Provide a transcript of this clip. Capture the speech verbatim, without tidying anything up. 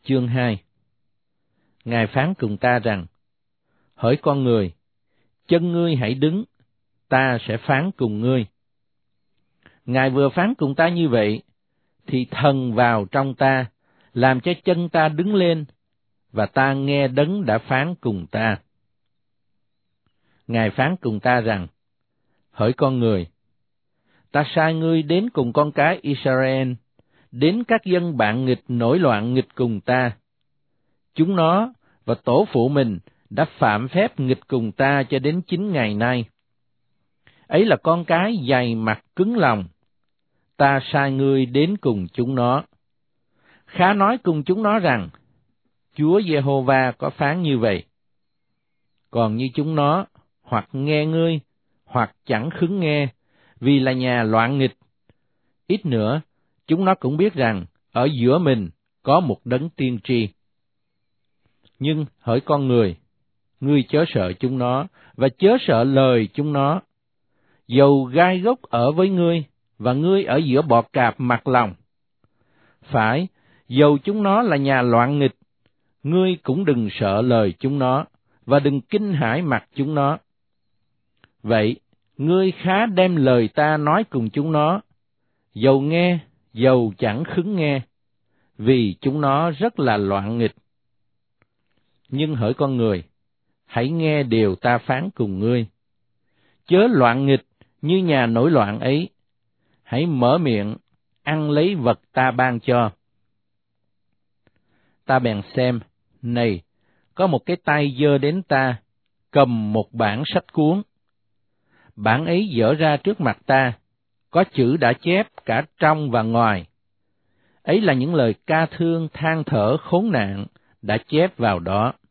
chương hai. Ngài phán cùng ta rằng, hỡi con người, chân ngươi hãy đứng, ta sẽ phán cùng ngươi. Ngài vừa phán cùng ta như vậy, thì thần vào trong ta, làm cho chân ta đứng lên, và ta nghe đấng đã phán cùng ta. Ngài phán cùng ta rằng, hỡi con người, ta sai ngươi đến cùng con cái Israel, đến các dân bạn nghịch nổi loạn nghịch cùng ta. Chúng nó và tổ phụ mình đã phạm phép nghịch cùng ta cho đến chín ngày nay. Ấy là con cái dày mặt cứng lòng, ta sai ngươi đến cùng chúng nó. Khá nói cùng chúng nó rằng, Chúa Giê-hô-va có phán như vậy. Còn như chúng nó, hoặc nghe ngươi, hoặc chẳng khứng nghe, vì là nhà loạn nghịch. Ít nữa, chúng nó cũng biết rằng, ở giữa mình có một đấng tiên tri. Nhưng hỡi con người, ngươi chớ sợ chúng nó, và chớ sợ lời chúng nó. Dầu gai gốc ở với ngươi, và ngươi ở giữa bọ cạp mặt lòng. Phải, dầu chúng nó là nhà loạn nghịch, ngươi cũng đừng sợ lời chúng nó, và đừng kinh hãi mặt chúng nó. Vậy, ngươi khá đem lời ta nói cùng chúng nó, dầu nghe, dầu chẳng khứng nghe, vì chúng nó rất là loạn nghịch. Nhưng hỡi con người, hãy nghe điều ta phán cùng ngươi. Chớ loạn nghịch như nhà nổi loạn ấy, hãy mở miệng, ăn lấy vật ta ban cho. Ta bèn xem, này, có một cái tay giơ đến ta, cầm một bản sách cuốn. Bản ấy dở ra trước mặt ta, có chữ đã chép cả trong và ngoài. Ấy là những lời ca thương than thở khốn nạn đã chép vào đó.